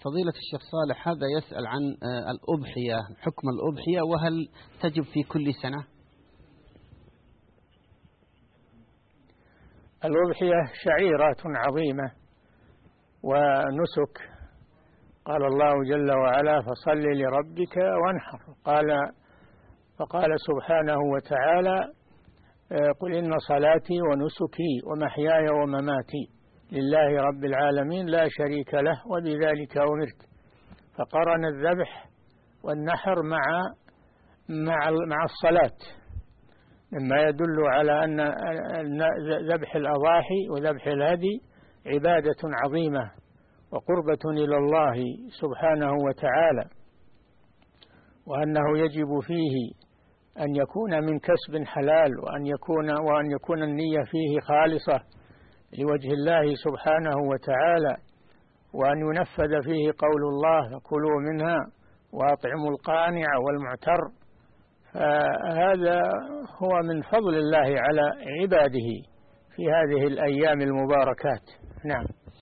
فضيلة الشيخ صالح، هذا يسأل عن الأضحية، حكم الأضحية، وهل تجب في كل سنة؟ الأضحية شعيرات عظيمة ونسك، قال الله جل وعلا: فصل لربك وانحر. فقال سبحانه وتعالى: قل إن صلاتي ونسكي ومحياي ومماتي لله رب العالمين لا شريك له وبذلك أمرت. فقرن الذبح والنحر مع الصلاة، مما يدل على أن ذبح الأضاحي وذبح الهدي عبادة عظيمة وقربة إلى الله سبحانه وتعالى، وأنه يجب فيه أن يكون من كسب حلال، وأن يكون النية فيه خالصة لوجه الله سبحانه وتعالى، وأن ينفذ فيه قول الله: فكلوا منها وأطعموا القانع والمعتر. فهذا هو من فضل الله على عباده في هذه الأيام المباركات. نعم.